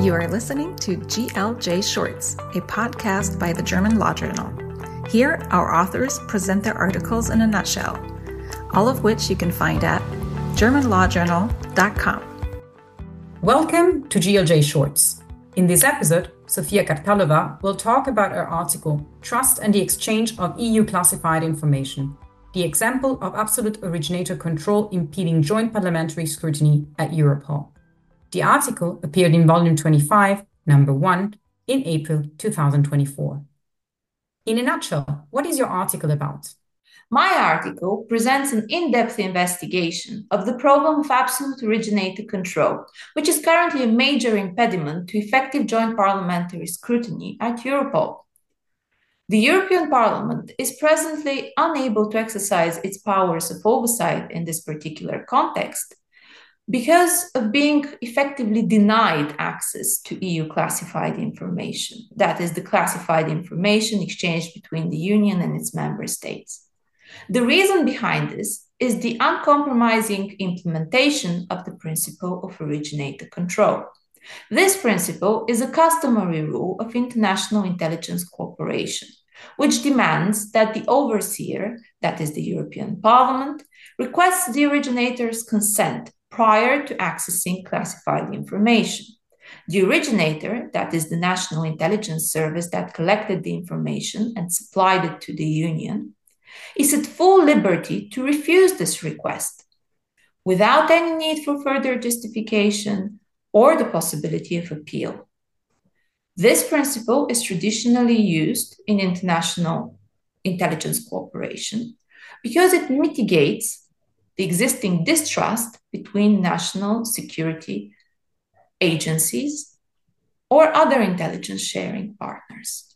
You are listening to GLJ Shorts, a podcast by the German Law Journal. Here, our authors present their articles in a nutshell, all of which you can find at germanlawjournal.com. Welcome to GLJ Shorts. In this episode, Sofia Kartalova will talk about her article, Trust and the Exchange of EU Classified Information, the example of absolute originator control impeding joint parliamentary scrutiny at Europol. The article appeared in Volume 25, Number 1, in April 2024. In a nutshell, what is your article about? My article presents an in-depth investigation of the problem of absolute originator control, which is currently a major impediment to effective joint parliamentary scrutiny at Europol. The European Parliament is presently unable to exercise its powers of oversight in this particular context because of being effectively denied access to EU classified information, that is, the classified information exchanged between the Union and its member states. The reason behind this is the uncompromising implementation of the principle of originator control. This principle is a customary rule of international intelligence cooperation, which demands that the overseer, that is the European Parliament, requests the originator's consent prior to accessing classified information. The originator, that is the National Intelligence Service that collected the information and supplied it to the Union, is at full liberty to refuse this request without any need for further justification or the possibility of appeal. This principle is traditionally used in international intelligence cooperation because it mitigates the existing distrust between national security agencies or other intelligence sharing partners.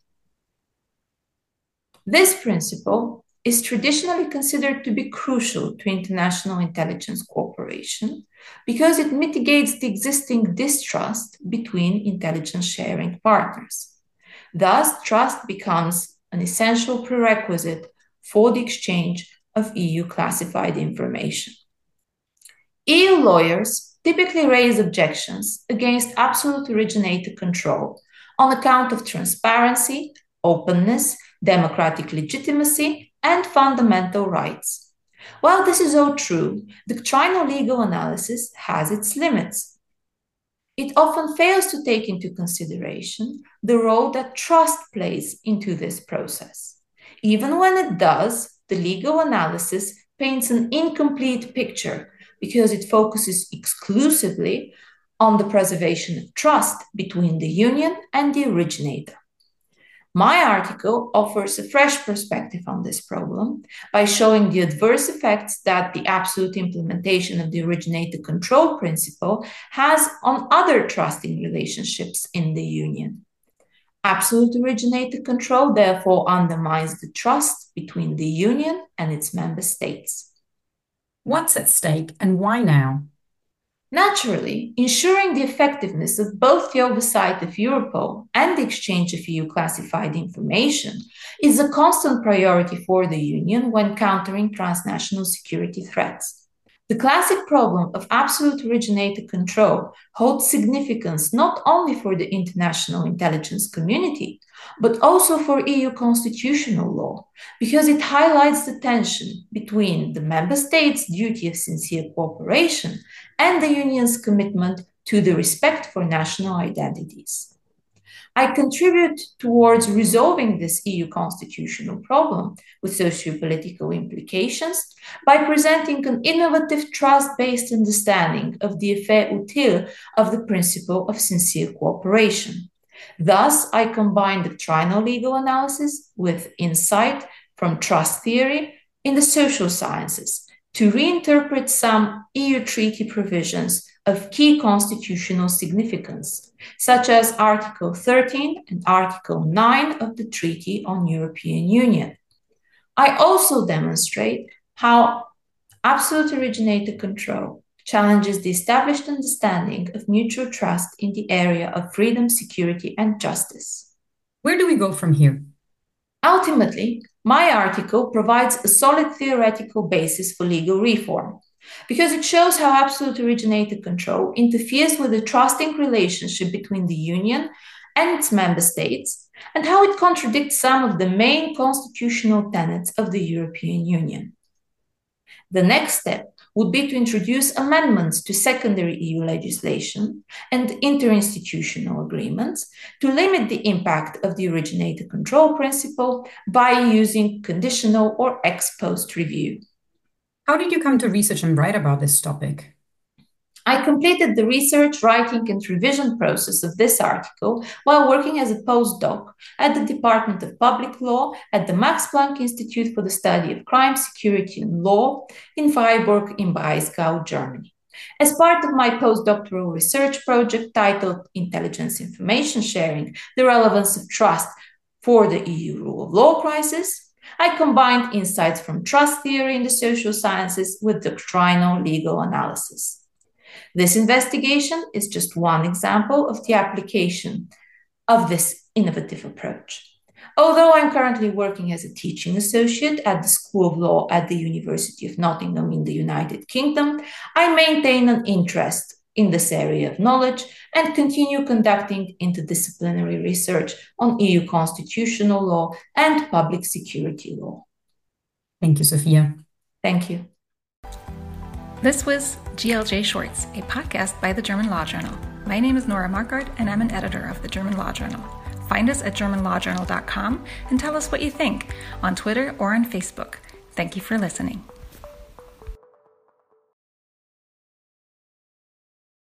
This principle is traditionally considered to be crucial to international intelligence cooperation because it mitigates the existing distrust between intelligence sharing partners. Thus, trust becomes an essential prerequisite for the exchange of EU classified information. EU lawyers typically raise objections against absolute originator control on account of transparency, openness, democratic legitimacy, and fundamental rights. While this is all true, the doctrinal legal analysis has its limits. It often fails to take into consideration the role that trust plays into this process. Even when it does, the legal analysis paints an incomplete picture because it focuses exclusively on the preservation of trust between the Union and the originator. My article offers a fresh perspective on this problem by showing the adverse effects that the absolute implementation of the originator control principle has on other trusting relationships in the Union. Absolute originator control therefore undermines the trust between the Union and its member states. What's at stake and why now? Naturally, ensuring the effectiveness of both the oversight of Europol and the exchange of EU classified information is a constant priority for the Union when countering transnational security threats. The classic problem of absolute originator control holds significance not only for the international intelligence community, but also for EU constitutional law, because it highlights the tension between the member states' duty of sincere cooperation and the Union's commitment to the respect for national identities. I contribute towards resolving this EU constitutional problem with socio-political implications by presenting an innovative trust-based understanding of the effet utile of the principle of sincere cooperation. Thus, I combine doctrinal legal analysis with insight from trust theory in the social sciences to reinterpret some EU treaty provisions of key constitutional significance, such as Article 13 and Article 9 of the Treaty on European Union. I also demonstrate how absolute originator control challenges the established understanding of mutual trust in the area of freedom, security, and justice. Where do we go from here? Ultimately, my article provides a solid theoretical basis for legal reform, because it shows how absolute originator control interferes with the trusting relationship between the Union and its member states, and how it contradicts some of the main constitutional tenets of the European Union. The next step would be to introduce amendments to secondary EU legislation and interinstitutional agreements to limit the impact of the originator control principle by using conditional or ex post review. How did you come to research and write about this topic? I completed the research, writing, and revision process of this article while working as a postdoc at the Department of Public Law at the Max Planck Institute for the Study of Crime, Security, and Law in Freiburg in Breisgau, Germany. As part of my postdoctoral research project titled Intelligence Information Sharing, the Relevance of Trust for the EU Rule of Law Crisis, I combined insights from trust theory in the social sciences with doctrinal legal analysis. This investigation is just one example of the application of this innovative approach. Although I'm currently working as a teaching associate at the School of Law at the University of Nottingham in the United Kingdom, I maintain an interest in this area of knowledge and continue conducting interdisciplinary research on EU constitutional law and public security law. Thank you, Sophia. Thank you. This was GLJ Shorts, a podcast by the German Law Journal. My name is Nora Markart, and I'm an editor of the German Law Journal. Find us at germanlawjournal.com and tell us what you think on Twitter or on Facebook. Thank you for listening.